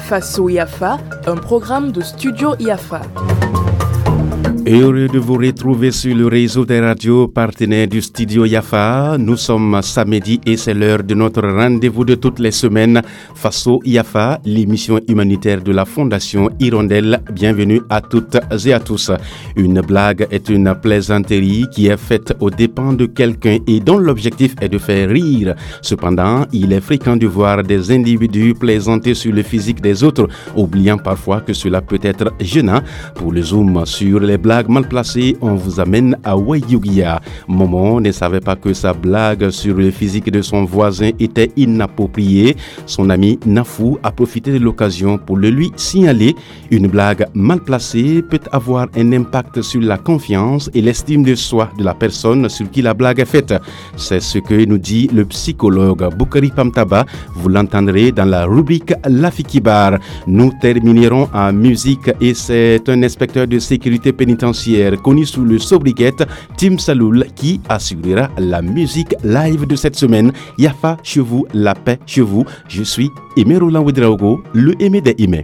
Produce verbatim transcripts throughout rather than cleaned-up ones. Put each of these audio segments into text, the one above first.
Faso Yafa, un programme de Studio Yafa. Heureux de vous retrouver sur le réseau des radios partenaires du Studio Yafa. Nous sommes samedi et c'est l'heure de notre rendez-vous de toutes les semaines. Faso Yafa, l'émission humanitaire de la Fondation Hirondelle. Bienvenue à toutes et à tous. Une blague est une plaisanterie qui est faite aux dépens de quelqu'un et dont l'objectif est de faire rire. Cependant, il est fréquent de voir des individus plaisanter sur le physique des autres, oubliant parfois que cela peut être gênant. Pour le zoom sur les blagues mal placée, on vous amène à Wayugia. Momo ne savait pas que sa blague sur le physique de son voisin était inappropriée. Son ami Nafou a profité de l'occasion pour le lui signaler. Une blague mal placée peut avoir un impact sur la confiance et l'estime de soi de la personne sur qui la blague est faite. C'est ce que nous dit le psychologue Boukari Pamtaba. Vous l'entendrez dans la rubrique Lafikibar. Nous terminerons en musique et c'est un inspecteur de sécurité pénitentiaire connu sous le sobriquet Tim Saloul qui assurera la musique live de cette semaine. Yafa chez vous, la paix chez vous. Je suis Aimé Roland Ouedraogo, le Aimé des Aimés.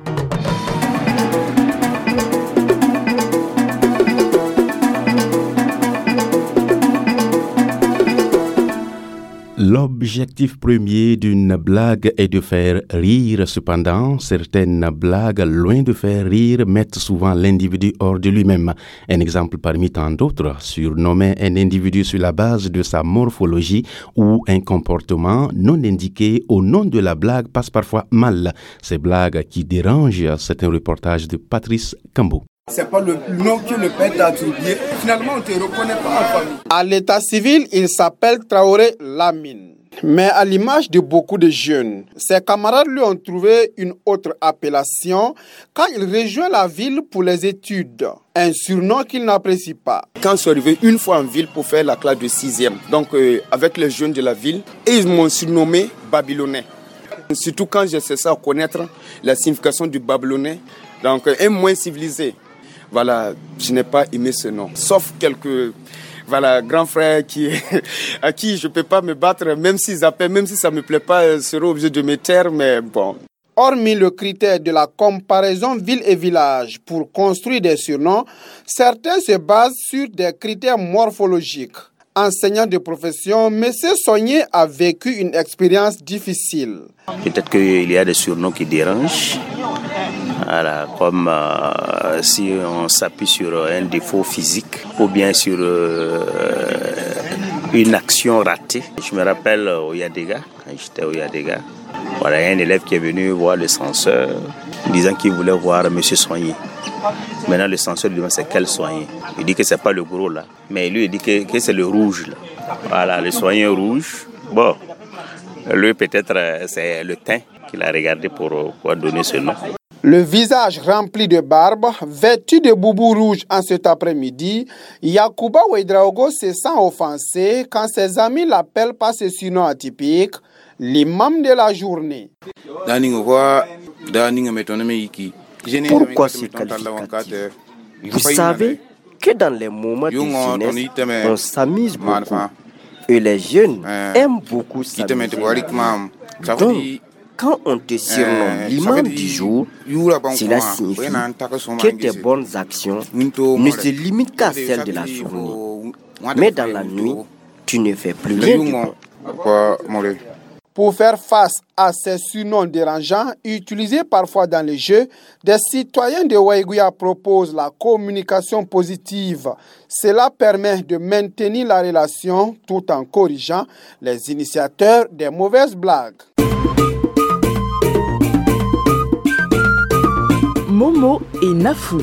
L'objectif premier d'une blague est de faire rire. Cependant, certaines blagues, loin de faire rire, mettent souvent l'individu hors de lui-même. Un exemple parmi tant d'autres, surnommer un individu sur la base de sa morphologie ou un comportement non indiqué au nom de la blague passe parfois mal. Ces blagues qui dérangent, c'est un reportage de Patrice Cambo. C'est pas le nom que le père t'a attribué. Finalement, on ne te reconnaît pas en famille. À l'état civil, il s'appelle Traoré Lamine. Mais à l'image de beaucoup de jeunes, ses camarades lui ont trouvé une autre appellation quand il rejoint la ville pour les études. Un surnom qu'il n'apprécie pas. Quand je suis arrivé une fois en ville pour faire la classe de sixième, donc euh, avec les jeunes de la ville, et ils m'ont surnommé Babylonais. Surtout quand j'ai cessé à connaître la signification du Babylonais, donc un moins civilisé. Voilà, je n'ai pas aimé ce nom. Sauf quelques voilà, grands frères qui, à qui je ne peux pas me battre, même s'ils appellent, même si ça ne me plaît pas, ils seront obligés de me taire, mais bon. Hormis le critère de la comparaison ville et village pour construire des surnoms, certains se basent sur des critères morphologiques. Enseignant de profession, M. Soigné a vécu une expérience difficile. Peut-être qu'il y a des surnoms qui dérangent. Voilà, comme euh, si on s'appuie sur un défaut physique ou bien sur euh, une action ratée. Je me rappelle au Yadega, quand j'étais au Yadega, voilà, il y a un élève qui est venu voir le censeur disant qu'il voulait voir M. Soigné. Maintenant, le censeur lui demande c'est quel Soigné. Il dit que c'est pas le gros là, mais lui il dit que, que c'est le rouge là. Voilà, le Soigné rouge. Bon, lui peut-être c'est le teint qu'il a regardé pour, pour donner ce nom. Le visage rempli de barbe, vêtu de boubou rouge en cet après-midi, Yacouba Ouedraogo se sent offensé quand ses amis l'appellent par ce surnom atypique, l'imam de la journée. Pourquoi ce qualificatif? Vous savez que dans les moments de jeunesse, on s'amuse beaucoup et les jeunes aiment beaucoup s'amuser. Donc, quand on te surnomme l'imam du jour, cela signifie que tes bonnes actions ne se limitent qu'à celles de la journée. Mais dans la nuit, tu ne fais plus rien du bon. Pour faire face à ces surnoms dérangeants, utilisés parfois dans les jeux, des citoyens de Waiguia proposent la communication positive. Cela permet de maintenir la relation tout en corrigeant les initiateurs des mauvaises blagues. Momo et Nafou.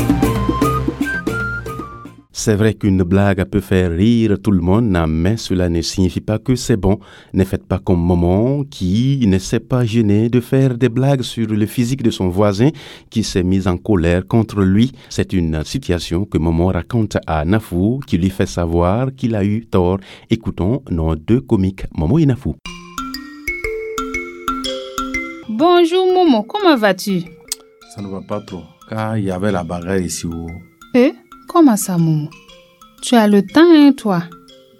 C'est vrai qu'une blague peut faire rire tout le monde, mais cela ne signifie pas que c'est bon. Ne faites pas comme Momo qui ne s'est pas gêné de faire des blagues sur le physique de son voisin qui s'est mis en colère contre lui. C'est une situation que Momo raconte à Nafou qui lui fait savoir qu'il a eu tort. Écoutons nos deux comiques, Momo et Nafou. Bonjour Momo, comment vas-tu? Ça ne va pas trop, car il y avait la bagarre ici. Oh. Eh? Comment ça, Momo? Tu as le temps, hein, toi?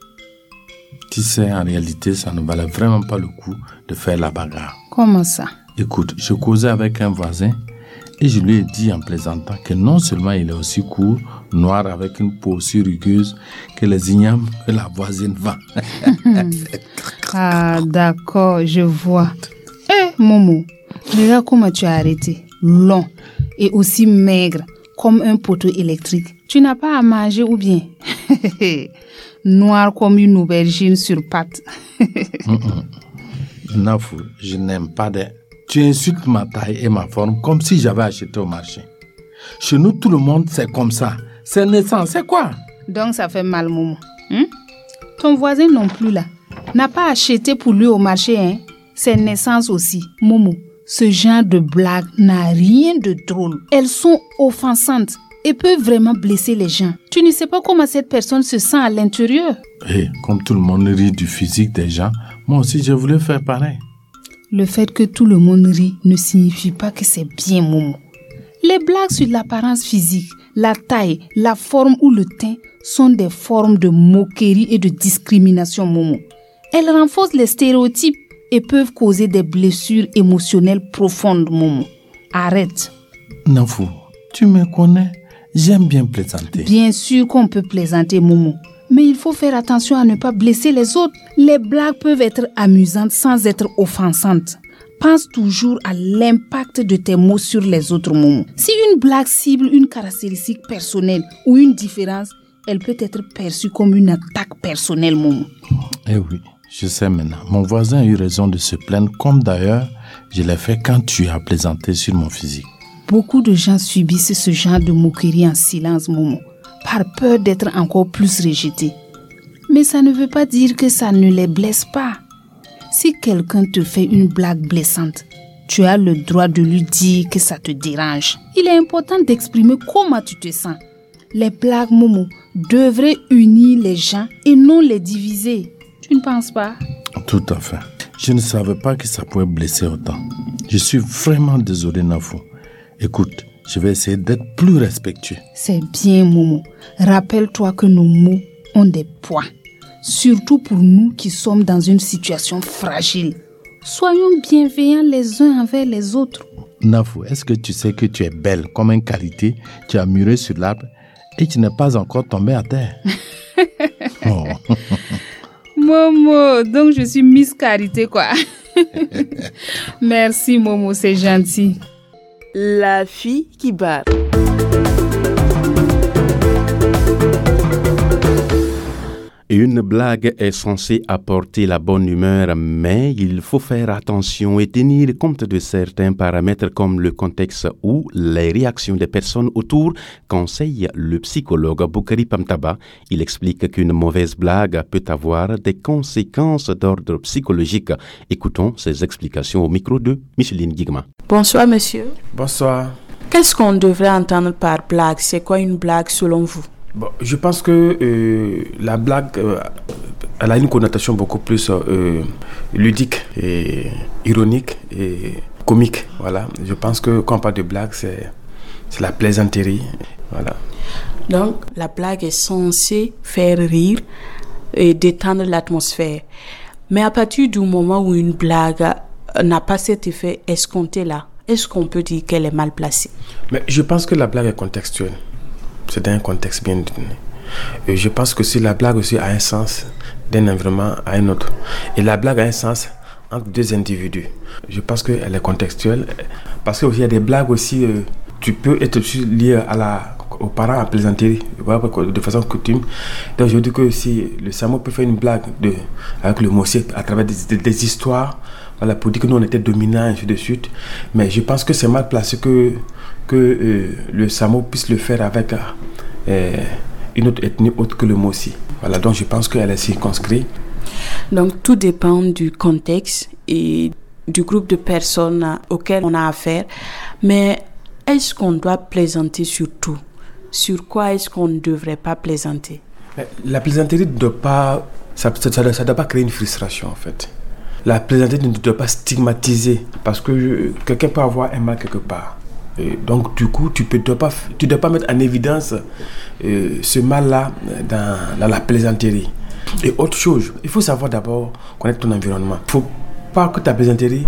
Tu sais, en réalité, ça ne valait vraiment pas le coup de faire la bagarre. Comment ça? Écoute, je causais avec un voisin et je lui ai dit en plaisantant que non seulement il est aussi court, noir avec une peau aussi rugueuse que les ignames que la voisine vend. Ah, d'accord, je vois. Eh, Momo, regarde comment tu as arrêté. Long et aussi maigre, comme un poteau électrique. Tu n'as pas à manger ou bien? Noir comme une aubergine sur pattes. Nafou, je n'aime pas des... Tu insultes ma taille et ma forme comme si j'avais acheté au marché. Chez nous, tout le monde, c'est comme ça. C'est naissant, c'est quoi? Donc ça fait mal, Momo. Hein? Ton voisin non plus là. N'a pas acheté pour lui au marché, hein? C'est naissance aussi. Momo, ce genre de blagues n'a rien de drôle. Elles sont offensantes et peuvent vraiment blesser les gens. Tu ne sais pas comment cette personne se sent à l'intérieur. Et comme tout le monde rit du physique des gens, moi aussi je voulais faire pareil. Le fait que tout le monde rit ne signifie pas que c'est bien, Momo. Les blagues sur l'apparence physique, la taille, la forme ou le teint sont des formes de moquerie et de discrimination, Momo. Elles renforcent les stéréotypes et peuvent causer des blessures émotionnelles profondes, Momo. Arrête. Nafou, tu me connais, j'aime bien plaisanter. Bien sûr qu'on peut plaisanter, Momo. Mais il faut faire attention à ne pas blesser les autres. Les blagues peuvent être amusantes sans être offensantes. Pense toujours à l'impact de tes mots sur les autres, Momo. Si une blague cible une caractéristique personnelle ou une différence, elle peut être perçue comme une attaque personnelle, Momo. Eh oui, je sais maintenant. Mon voisin a eu raison de se plaindre, comme d'ailleurs je l'ai fait quand tu as plaisanté sur mon physique. Beaucoup de gens subissent ce genre de moquerie en silence, Momo, par peur d'être encore plus rejetés. Mais ça ne veut pas dire que ça ne les blesse pas. Si quelqu'un te fait une blague blessante, tu as le droit de lui dire que ça te dérange. Il est important d'exprimer comment tu te sens. Les blagues, Momo, devraient unir les gens et non les diviser. Tu ne penses pas? Tout à fait. Je ne savais pas que ça pouvait blesser autant. Je suis vraiment désolé, Nafou. Écoute, je vais essayer d'être plus respectueux. C'est bien, Momo. Rappelle-toi que nos mots ont des poids. Surtout pour nous qui sommes dans une situation fragile. Soyons bienveillants les uns envers les autres. Nafou, est-ce que tu sais que tu es belle comme une qualité? Tu as mûri sur l'arbre et tu n'es pas encore tombée à terre. Oh. Momo, donc je suis Miss Carité, quoi. Merci, Momo, c'est gentil. La fille qui barre. Une blague est censée apporter la bonne humeur, mais il faut faire attention et tenir compte de certains paramètres comme le contexte ou les réactions des personnes autour, conseille le psychologue Boukari Pamtaba. Il explique qu'une mauvaise blague peut avoir des conséquences d'ordre psychologique. Écoutons ses explications au micro de Micheline Guigma. Bonsoir monsieur. Bonsoir. Qu'est-ce qu'on devrait entendre par blague? C'est quoi une blague selon vous? Bon, je pense que euh, la blague, euh, elle a une connotation beaucoup plus euh, ludique et ironique et comique. Voilà. Je pense que quand on parle de blague, c'est, c'est la plaisanterie. Voilà. Donc, la blague est censée faire rire et détendre l'atmosphère. Mais à partir du moment où une blague n'a pas cet effet escompté là, est-ce qu'on peut dire qu'elle est mal placée? Mais je pense que la blague est contextuelle. C'est dans un contexte bien donné. Et je pense que si la blague aussi a un sens d'un environnement à un autre. Et la blague a un sens entre deux individus. Je pense qu'elle est contextuelle. Parce qu'il y a des blagues aussi, euh, tu peux être aussi lié à la, aux parents à plaisanterie, de façon coutume. Donc je dis que si le Samo peut faire une blague de, avec le Mossé à travers des, des, des histoires, voilà, pour dire que nous on était dominants et ainsi de suite. Mais je pense que c'est mal placé que que euh, le Samo puisse le faire avec euh, une autre ethnie autre que le Mossi. Voilà, donc je pense qu'elle est circonscrite. Donc tout dépend du contexte et du groupe de personnes auxquelles on a affaire. Mais est-ce qu'on doit plaisanter sur tout? Sur quoi est-ce qu'on ne devrait pas plaisanter? La plaisanterie ne doit pas, ça, ça, ça, ça doit pas créer une frustration en fait. La plaisanterie ne doit pas stigmatiser parce que je, quelqu'un peut avoir un mal quelque part. Et donc du coup tu ne dois, dois pas mettre en évidence euh, ce mal-là dans, dans la plaisanterie. Et autre chose, il faut savoir d'abord connaître ton environnement. Il ne faut pas que ta plaisanterie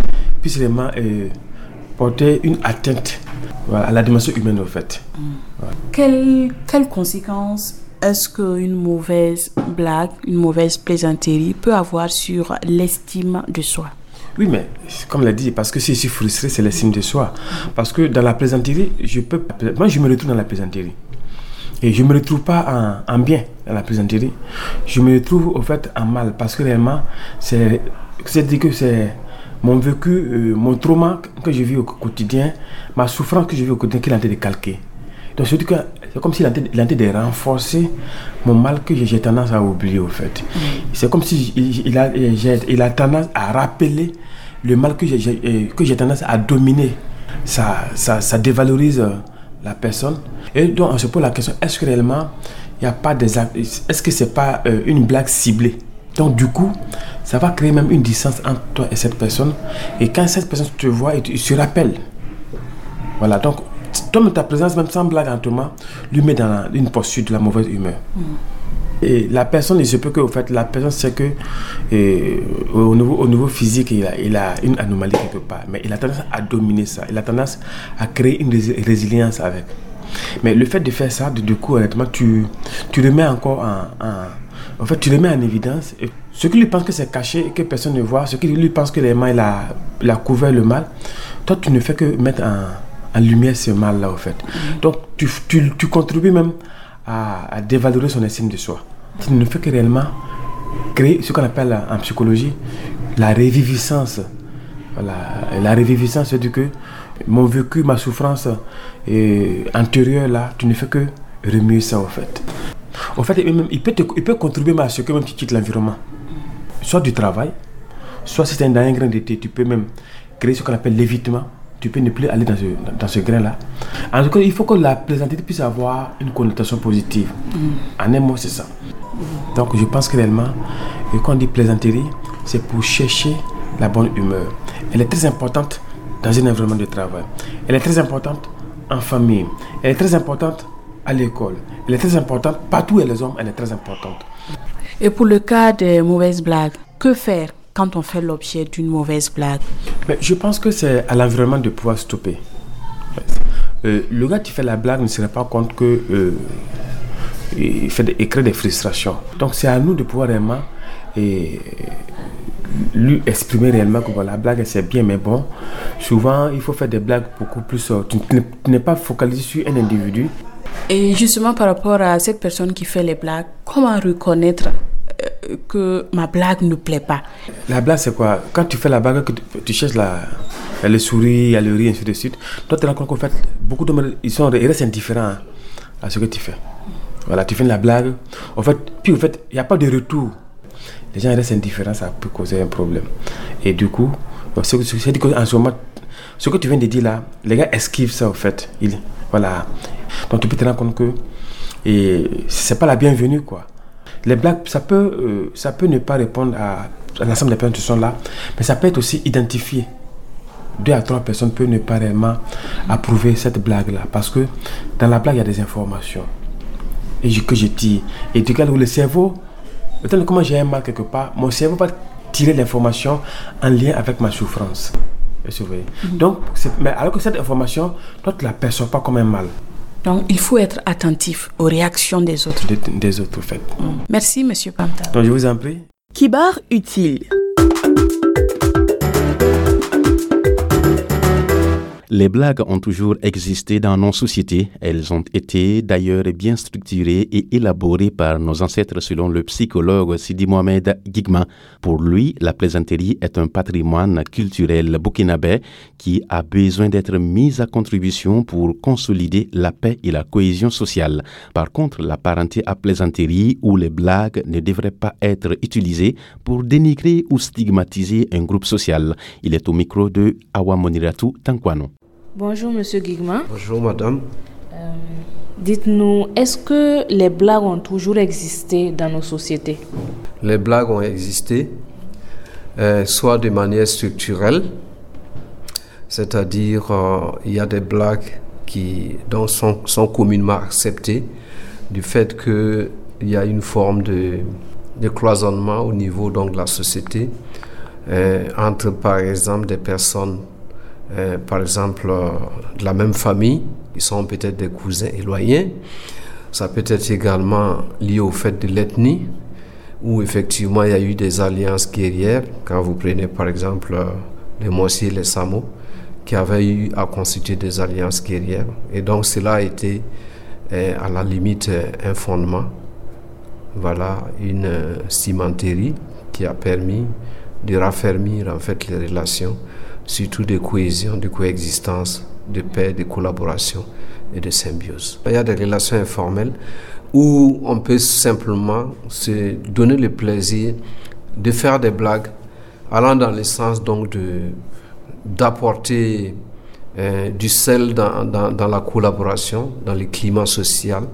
puisse vraiment euh, porter une atteinte voilà, à la dimension humaine en fait. Mm. Voilà. Quelles, quelles conséquences est-ce qu'une mauvaise blague, une mauvaise plaisanterie peut avoir sur l'estime de soi? Oui, mais comme l'a dit, parce que si je suis frustré, c'est l'estime de soi. Parce que dans la plaisanterie, je peux, moi je me retrouve dans la plaisanterie. Et je ne me retrouve pas en, en bien dans la plaisanterie. Je me retrouve au fait en mal. Parce que réellement, c'est, c'est-à-dire que c'est mon vécu, euh, mon trauma que je vis au quotidien, ma souffrance que je vis au quotidien qui est en train de calquer. Donc c'est comme s'il est en train de renforcer mon mal que j'ai tendance à oublier au fait. Mm. C'est comme si il, il, a, il a tendance à rappeler le mal que j'ai, que j'ai tendance à dominer. Ça, ça, ça dévalorise la personne. Et donc on se pose la question, est-ce que réellement il n'y a pas des actes, est-ce que c'est pas euh, une blague ciblée? Donc du coup, ça va créer même une distance entre toi et cette personne. Et quand cette personne te voit, il se rappelle. Voilà, donc toi, ta présence, même sans blague en toi, lui met dans la, une posture de la mauvaise humeur. Mm. Et la personne, il se peut que, au fait, la personne sait que et, au, niveau, au niveau physique, il a, il a une anomalie quelque part. Mais il a tendance à dominer ça. Il a tendance à créer une rés- résilience avec. Mais le fait de faire ça, du coup, honnêtement, tu, tu le mets encore en, en... En fait, tu le mets en évidence. Et ce qui lui pense que c'est caché et que personne ne voit, ce qui lui pense que les mains, il a, il a couvert le mal, toi, tu ne fais que mettre en, en lumière ce mal-là, au fait. Mm-hmm. Donc, tu, tu, tu contribues même à, à dévaloriser son estime de soi. Tu ne fais que réellement créer ce qu'on appelle en psychologie la réviviscence. Voilà. La réviviscence, c'est-à-dire que mon vécu, ma souffrance et antérieure, là, tu ne fais que remuer ça, au fait. En fait, il peut, te, il peut contribuer à ce que même tu quittes l'environnement. Soit du travail, soit si tu es dans un grain d'été, tu peux même créer ce qu'on appelle l'évitement. Tu peux ne plus aller dans ce, dans ce grain-là. En tout cas, il faut que la plaisanterie puisse avoir une connotation positive. Mm. En un mot, c'est ça. Mm. Donc, je pense que réellement, quand on dit plaisanterie, c'est pour chercher la bonne humeur. Elle est très importante dans un environnement de travail. Elle est très importante en famille. Elle est très importante à l'école. Elle est très importante partout où elle est les hommes, elle est très importante. Et pour le cas des mauvaises blagues, que faire quand on fait l'objet d'une mauvaise blague? Mais je pense que c'est à l'environnement de pouvoir stopper. Euh, le gars qui fait la blague ne se rend pas compte que euh, il, fait de, il crée des frustrations. Donc c'est à nous de pouvoir réellement et, lui exprimer réellement que bon, la blague c'est bien, mais bon, souvent il faut faire des blagues beaucoup plus. Euh, tu, tu n'es pas focalisé sur un individu. Et justement par rapport à cette personne qui fait les blagues, comment reconnaître euh, que ma blague ne plaît pas? La blague c'est quoi? Quand tu fais la blague, que tu, tu cherches la, le sourire, le rire, ainsi de suite, toi tu te rends compte qu'en fait, beaucoup d'hommes ils, sont, ils restent indifférents à ce que tu fais. Voilà, tu fais la blague, en fait, puis en fait, il n'y a pas de retour. Les gens restent indifférents, ça peut causer un problème. Et du coup, c'est, c'est, c'est, en ce moment, ce que tu viens de dire là, les gars esquivent ça en fait. Ils, voilà. Donc tu peux te rendre compte que et c'est pas la bienvenue quoi. Les blagues, ça peut, euh, ça peut ne pas répondre à, à l'ensemble des personnes qui sont là, mais ça peut être aussi identifié. Deux à trois personnes peuvent ne pas réellement approuver cette blague là, parce que dans la blague il y a des informations et je, que je tire. Et du coup le cerveau, comment j'ai un mal quelque part, mon cerveau va tirer l'information en lien avec ma souffrance. Mm-hmm. Donc, c'est, mais alors que cette information, toi tu la perçois pas comme un mal. Donc, il faut être attentif aux réactions des autres. Des, des autres, en fait. Mm. Merci, Monsieur Pamta. Donc, je vous en prie. Kibar utile. Les blagues ont toujours existé dans nos sociétés. Elles ont été d'ailleurs bien structurées et élaborées par nos ancêtres selon le psychologue Sidi Mohamed Guigma. Pour lui, la plaisanterie est un patrimoine culturel burkinabé qui a besoin d'être mis à contribution pour consolider la paix et la cohésion sociale. Par contre, la parenté à plaisanterie ou les blagues ne devraient pas être utilisées pour dénigrer ou stigmatiser un groupe social. Il est au micro de Awa Moniratou Tankwano. Bonjour Monsieur Guigma. Bonjour Madame. Euh, dites-nous, est-ce que les blagues ont toujours existé dans nos sociétés? Les blagues ont existé, euh, soit de manière structurelle, c'est-à-dire euh, il y a des blagues qui donc, sont, sont communément acceptées du fait qu'il y a une forme de, de cloisonnement au niveau donc, de la société. euh, entre par exemple des personnes, euh, par exemple euh, de la même famille, qui sont peut-être des cousins éloignés. Ça peut être également lié au fait de l'ethnie, où effectivement il y a eu des alliances guerrières. Quand vous prenez par exemple euh, les Mossi et les Samo, qui avaient eu à constituer des alliances guerrières. Et donc cela a été euh, à la limite euh, un fondement. Voilà, une euh, cimenterie qui a permis de raffermir en fait les relations, surtout de cohésion, de coexistence, de paix, de collaboration et de symbiose. Il y a des relations informelles où on peut simplement se donner le plaisir de faire des blagues allant dans le sens donc de, d'apporter euh, du sel dans, dans, dans la collaboration, dans le climat social,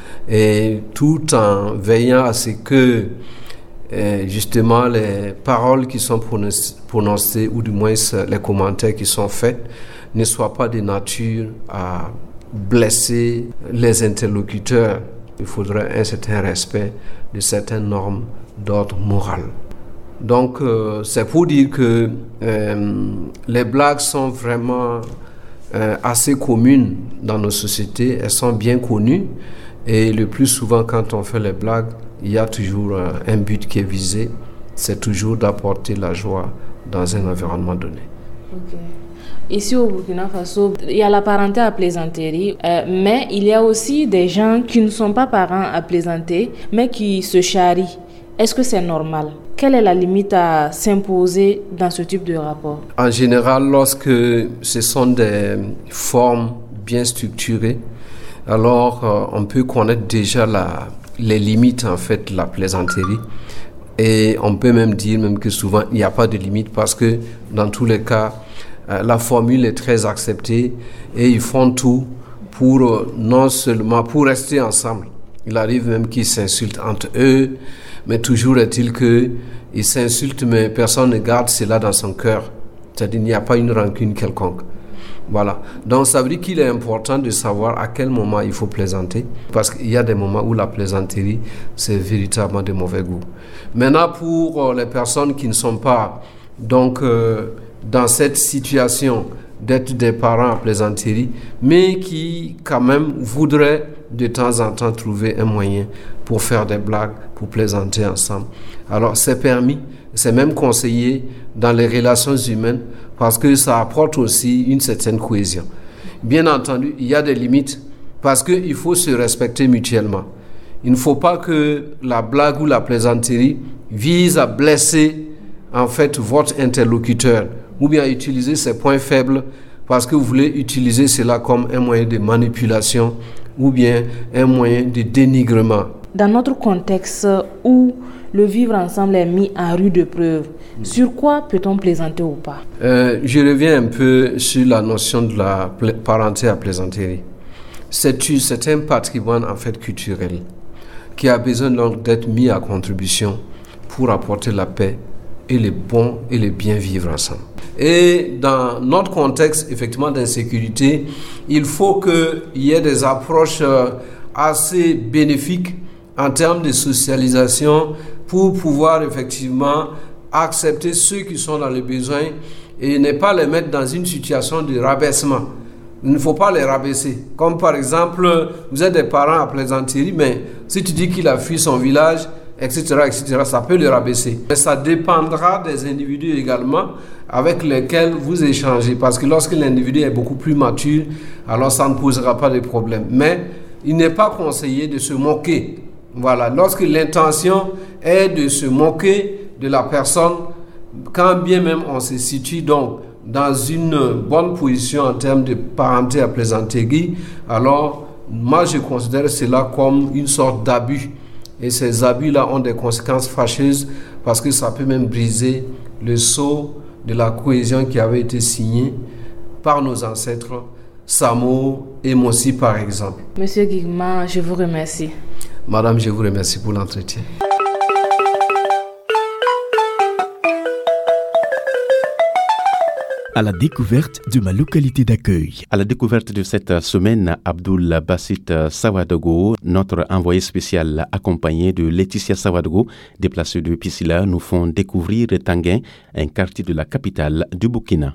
et tout en veillant à ce que euh, justement les paroles qui sont prononcées ou du moins les commentaires qui sont faits ne soient pas de nature à blesser les interlocuteurs. Il faudrait un certain respect de certaines normes d'ordre moral. Donc euh, c'est pour dire que euh, les blagues sont vraiment euh, assez communes dans nos sociétés, elles sont bien connues et le plus souvent quand on fait les blagues, il y a toujours euh, un but qui est visé, c'est toujours d'apporter la joie dans un environnement donné. Okay. Ici au Burkina Faso, il y a la parenté à plaisanterie, euh, mais il y a aussi des gens qui ne sont pas parents à plaisanter, mais qui se charrient. Est-ce que c'est normal? Quelle est la limite à s'imposer dans ce type de rapport? En général, lorsque ce sont des formes bien structurées, alors euh, on peut connaître déjà la, les limites en fait de la plaisanterie. Et on peut même dire même que souvent il n'y a pas de limite parce que dans tous les cas, euh, la formule est très acceptée et ils font tout pour euh, non seulement pour rester ensemble. Il arrive même qu'ils s'insultent entre eux, mais toujours est-il qu'ils s'insultent, mais personne ne garde cela dans son cœur. C'est-à-dire qu'il n'y a pas une rancune quelconque. Voilà. Donc ça veut dire qu'il est important de savoir à quel moment il faut plaisanter, parce qu'il y a des moments où la plaisanterie, c'est véritablement de mauvais goût. Maintenant, pour les personnes qui ne sont pas donc euh, dans cette situation d'être des parents à plaisanterie, mais qui quand même voudraient de temps en temps trouver un moyen pour faire des blagues, pour plaisanter ensemble. Alors c'est permis, c'est même conseillé dans les relations humaines parce que ça apporte aussi une certaine cohésion. Bien entendu, il y a des limites parce qu'il faut se respecter mutuellement. Il ne faut pas que la blague ou la plaisanterie vise à blesser en fait votre interlocuteur ou bien à utiliser ses points faibles parce que vous voulez utiliser cela comme un moyen de manipulation ou bien un moyen de dénigrement. Dans notre contexte où le vivre ensemble est mis en rude preuve, sur quoi peut-on plaisanter ou pas? euh, Je reviens un peu sur la notion de la pla- parenté à plaisanterie. C'est, c'est un patrimoine en fait culturel qui a besoin donc d'être mis à contribution pour apporter la paix et le bon et le bien vivre ensemble. Et dans notre contexte effectivement d'insécurité, il faut qu'il y ait des approches assez bénéfiques en termes de socialisation pour pouvoir effectivement accepter ceux qui sont dans le besoin et ne pas les mettre dans une situation de rabaissement. Il ne faut pas les rabaisser. Comme par exemple, vous êtes des parents à plaisanterie, mais si tu dis qu'il a fui son village, et cetera, et cetera, ça peut le rabaisser. Mais ça dépendra des individus également avec lesquels vous échangez. Parce que lorsque l'individu est beaucoup plus mature, alors ça ne posera pas de problème. Mais il n'est pas conseillé de se moquer. Voilà, lorsque l'intention est de se moquer de la personne, quand bien même on se situe donc dans une bonne position en termes de parenté à plaisanterie, alors moi je considère cela comme une sorte d'abus. Et ces abus-là ont des conséquences fâcheuses parce que ça peut même briser le sceau de la cohésion qui avait été signé par nos ancêtres, Samo et Mossi par exemple. Monsieur Guigma, je vous remercie. Madame, je vous remercie pour l'entretien. à la découverte de ma localité d'accueil. À la découverte de cette semaine, Abdoul Bassit Sawadogo, notre envoyé spécial accompagné de Laetitia Sawadogo, déplacés de Piscila, nous font découvrir Tanguin, un quartier de la capitale du Burkina.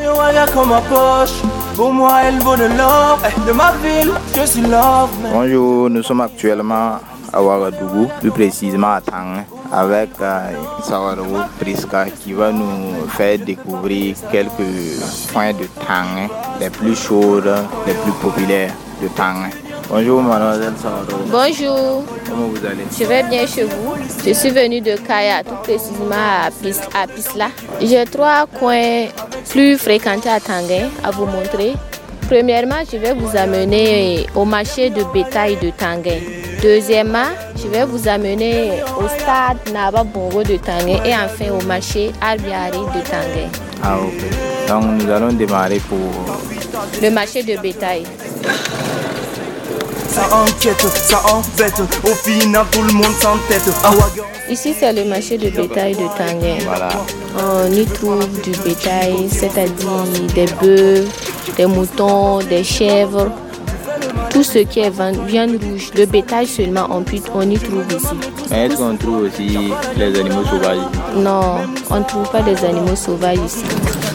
Pour moi, elle vaut de l'or, de ma ville, je suis l'or. Bonjour, nous sommes actuellement à Ouagadougou, plus précisément à Tanguin, avec euh, Sawadogo Priska qui va nous faire découvrir quelques points de Tanguin, les plus chaudes, les plus populaires de Tanguin. Bonjour mademoiselle Sawadogo. Bonjour. Comment vous allez? Je vais bien chez vous. Je suis venue de Kaya, tout précisément à, Pis, à Pisla. J'ai trois coins plus fréquentés à Tanguin à vous montrer. Premièrement, je vais vous amener au marché de bétail de Tanguin. Deuxièmement, je vais vous amener au stade Naba Bongo de Tanguin et enfin au marché Arbiari de Tanguin. Ah ok. Donc nous allons démarrer pour le marché de bétail. Ça enquête, ça embête, au final tout le monde s'entête. Ici c'est le marché de bétail de Tanguin. Voilà. On y trouve du bétail, c'est-à-dire des bœufs, des moutons, des chèvres, tout ce qui est viande rouge. Le bétail seulement on, peut, on y trouve ici. Mais est-ce qu'on trouve aussi les animaux sauvages? Non, on ne trouve pas des animaux sauvages ici.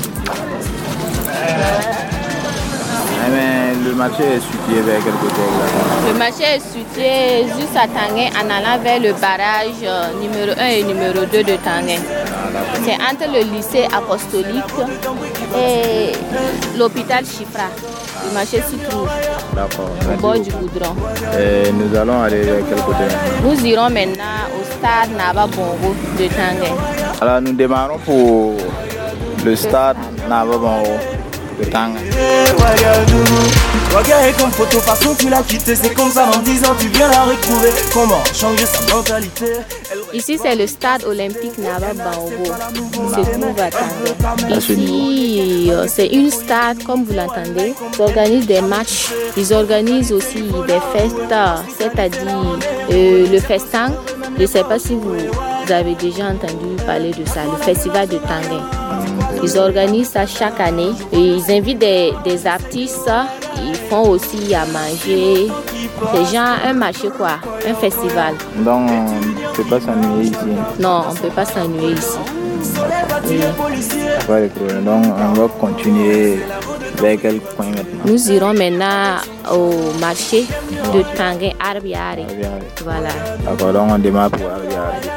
Mais le marché est situé vers quel côté là? Le marché est situé juste à Tanguin en allant vers le barrage numéro un et numéro deux de Tanguin. Ah, c'est entre le lycée apostolique et l'hôpital Chifra. Le marché s'y trouve. D'accord. Au bord du goudron. Et nous allons aller vers quel côté? Nous irons maintenant au stade Naba Bongo de Tanguin. Alors nous démarrons pour le stade Naba Bongo. Ouagadougou, comme photo façon tu l'as quitté, c'est comme ça dans dix ans tu viens la retrouver. Comment changer sa mentalité? Ici c'est le stade olympique Naba Bongo qui se trouve à Tanguin. Ici c'est une stade comme vous l'entendez. Ils organisent des matchs, ils organisent aussi des fêtes, c'est-à-dire euh, le festin. Je ne sais pas si vous avez déjà entendu parler de ça, le festival de Tanguin. Ils organisent ça chaque année et ils invitent des, des artistes, ils font aussi à manger. C'est genre un marché quoi, un festival. Donc on ne peut pas s'ennuyer ici? Non, on ne peut pas s'ennuyer ici. Oui. Pas de problème. Donc on va continuer vers quel point maintenant? Nous irons maintenant au marché de Tanguin Arbiari. Voilà. D'accord, donc on démarre pour Arbiari.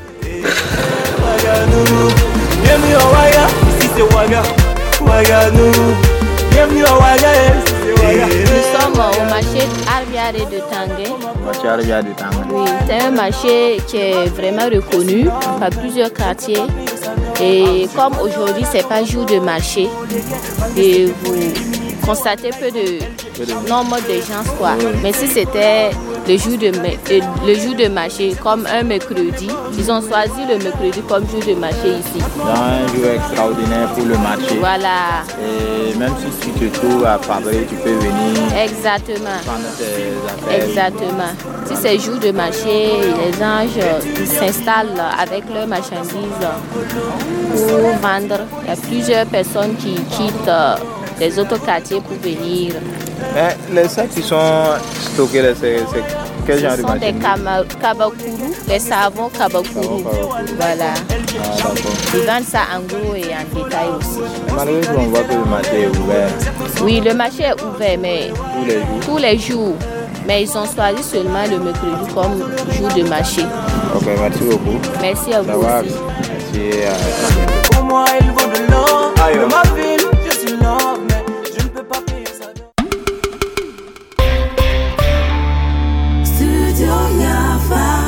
Bienvenue à Ouaga, ici c'est Ouaga, Ouagadougou. Bienvenue à Ouaga, ici c'est Ouaga. Nous sommes au marché Arbiari de Tanguin. Marché Arbiari de Tanguin. Oui, c'est un marché qui est vraiment reconnu par plusieurs quartiers. Et comme aujourd'hui c'est pas jour de marché, et vous constatez peu de nombre de gens quoi. Mais si c'était le jour de le jour de marché comme un mercredi, ils ont choisi le mercredi comme jour de marché ici. Un jour extraordinaire pour le marché. Voilà. Et même si tu te trouves à Fabré, tu peux venir. Exactement. Prendre tes affaires. Exactement. Si c'est jour de marché, les anges ils s'installent avec leurs marchandises pour vendre. Il y a plusieurs personnes qui quittent les autres quartiers pour venir. Mais les sacs qui sont stockés là, c'est quel genre de marché? Ce sont des kabakourou, les savons kabakourou. Voilà. Ah, ils vendent ça en gros et en détail aussi. Malgré tout, on voit que le marché est ouvert. Oui, le marché est ouvert, mais tous les jours. Tous les jours. Mais ils ont choisi seulement le mercredi comme jour de marché. Ok, merci beaucoup. Merci à vous aussi. Merci. À... Pour moi, il vaut de l'or. De ma ville, je suis l'or, mais je ne peux pas payer ça. Studio Yafa.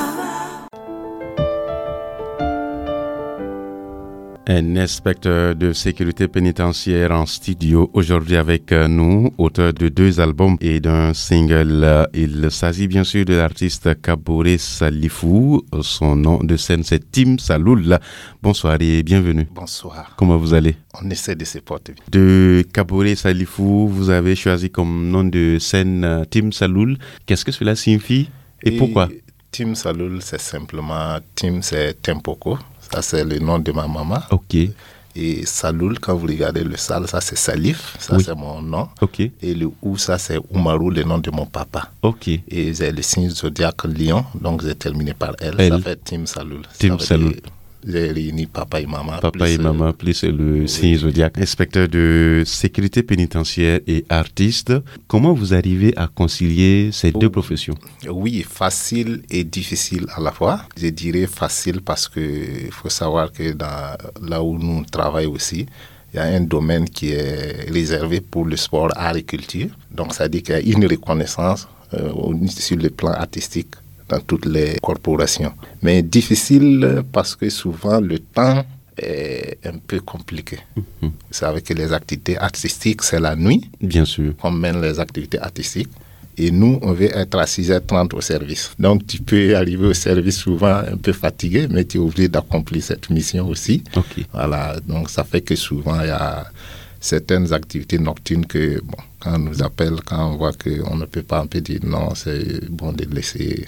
Un inspecteur de sécurité pénitentiaire en studio aujourd'hui avec nous, auteur de deux albums et d'un single. Il s'agit bien sûr de l'artiste Kaboré Salifou. Son nom de scène c'est Tim Saloul. Bonsoir et bienvenue. Bonsoir. Comment vous allez? On essaie de se porter. De Kaboré Salifou, vous avez choisi comme nom de scène Tim Saloul. Qu'est-ce que cela signifie et, et pourquoi? Tim Saloul, c'est simplement, Tim c'est Tempoko. Ça, c'est le nom de ma maman. Ok. Et Saloul, quand vous regardez le Sal, ça c'est Salif, ça oui. c'est mon nom. Okay. Et le Ou, ça c'est Oumarou, le nom de mon papa. Okay. Et j'ai le signe zodiaque Lion, donc j'ai terminé par elle. Elle. Ça fait Tim Saloul. Tim Saloul. J'ai réuni papa et maman. Papa et maman, plus le signe zodiaque. Inspecteur de sécurité pénitentiaire et artiste, comment vous arrivez à concilier ces deux professions? Oui, facile et difficile à la fois. Je dirais facile parce qu'il faut savoir que dans, là où nous travaillons aussi, il y a un domaine qui est réservé pour le sport, art et culture. Donc ça dit qu'il y a une reconnaissance euh, sur le plan artistique dans toutes les corporations. Mais difficile parce que souvent le temps est un peu compliqué. Mm-hmm. Vous savez que les activités artistiques, c'est la nuit. Bien sûr. On mène les activités artistiques. Et nous, on veut être à six heures trente au service. Donc, tu peux arriver au service souvent un peu fatigué, mais tu es obligé d'accomplir cette mission aussi. Okay. Voilà. Donc, ça fait que souvent, il y a certaines activités nocturnes que, bon, quand on nous appelle, quand on voit qu'on ne peut pas, on peut dire non, c'est bon de laisser.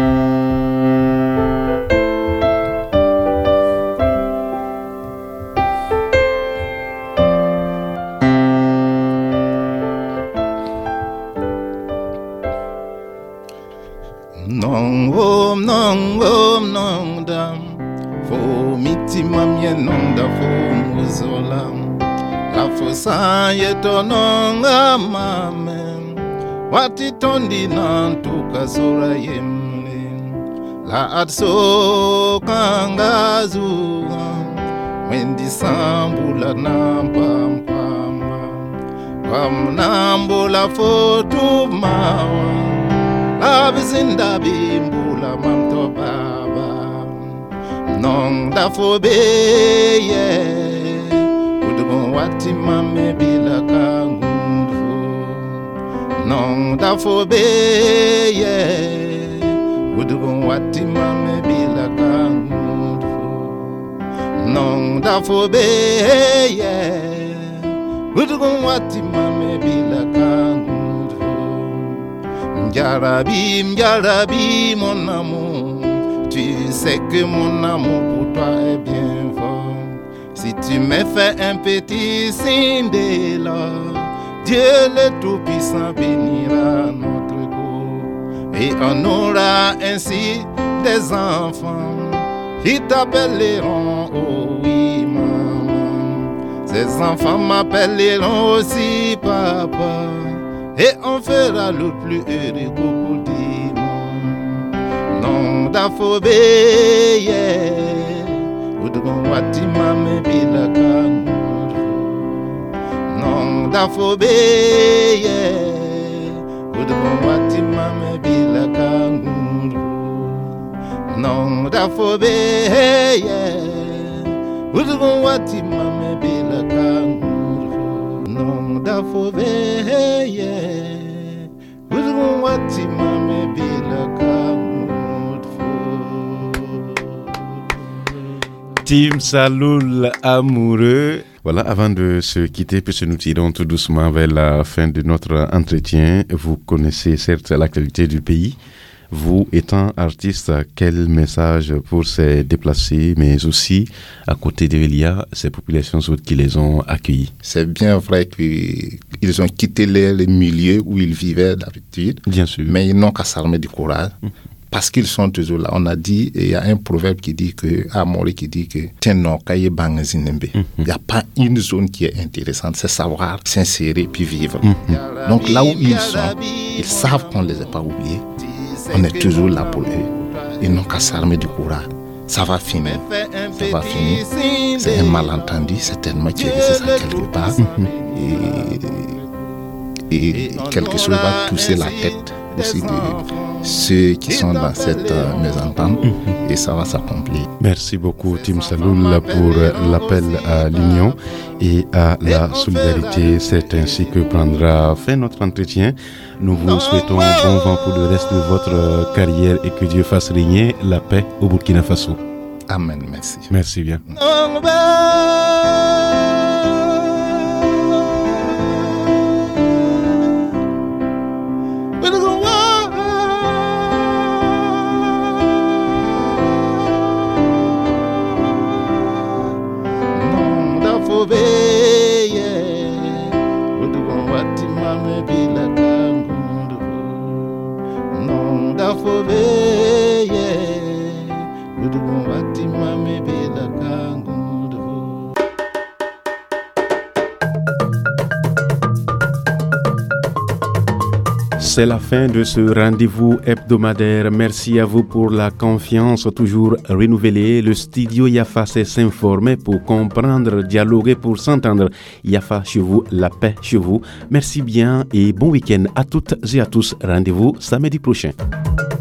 Non, oh, non, oh, non, dam. Fo miti mamie non da fo muzolam. La fosa yetononga mame wati tondi nantuka sora yemle la atso kangazu wendi sambula namba mpama wamnambula fotu mawa la bizinda bimbula mamto baba non da fobe yeah. Wati mame bila kangundu non da fobe ye Udugun wati mame bila kangundu non da fobe ye Udugun wati mame bila kangundu Mjarabi mjarabi mon amour, tu sais que mon amour pour toi est bien fort. Si tu me fais un petit signe de l'or, Dieu le Tout-Puissant bénira notre corps. Et on aura ainsi des enfants qui t'appelleront, oh oui maman. Ces enfants m'appelleront aussi papa. Et on fera le plus heureux coucou non d'afobé, yeah. Udugun wati mame bila kangudu non d'afobé, yeah. Udugun wati mame bila kangudu non d'afobé, yeah. Udugun wati mame bila kangudu non d'afobé, yeah. Udugun wati mame bila kangudu. Tim Saloul amoureux. Voilà, avant de se quitter, puisque nous tirons tout doucement vers la fin de notre entretien, vous connaissez certes l'actualité du pays. Vous, étant artiste, quel message pour ces déplacés, mais aussi, à côté de Elia, ces populations autres qui les ont accueillis? C'est bien vrai qu'ils ont quitté les, les milieux où ils vivaient d'habitude. Bien sûr. Mais ils n'ont qu'à s'armer du courage. Mmh. Parce qu'ils sont toujours là. On a dit, il y a un proverbe qui dit que, à Mori qui dit que, il n'y a pas une zone qui est intéressante, c'est savoir s'insérer puis vivre. Mm-hmm. Donc là où ils sont, ils savent qu'on ne les a pas oubliés. On est toujours là pour eux. Ils n'ont qu'à s'armer du courage. Ça va finir. Ça va finir. C'est un malentendu, certainement qui est resté ça quelque part. Mm-hmm. Et, et quelque chose va toucher la tête aussi de ceux qui sont dans cette euh, mésentente mmh. et ça va s'accomplir. Merci beaucoup Tim Saloul pour l'appel à l'union et à la solidarité. C'est ainsi que prendra fin notre entretien. Nous vous souhaitons bon vent pour le reste de votre carrière et que Dieu fasse régner la paix au Burkina Faso. Amen, merci. Merci bien. fobeye Udugon wati mame bila kangundu Non da fobeye Udugon wati mame bila kangundu. C'est la fin de ce rendez-vous hebdomadaire. Merci à vous pour la confiance toujours renouvelée. Le studio Yafa sait s'informer pour comprendre, dialoguer pour s'entendre. Yafa chez vous, la paix chez vous. Merci bien et bon week-end à toutes et à tous. Rendez-vous samedi prochain.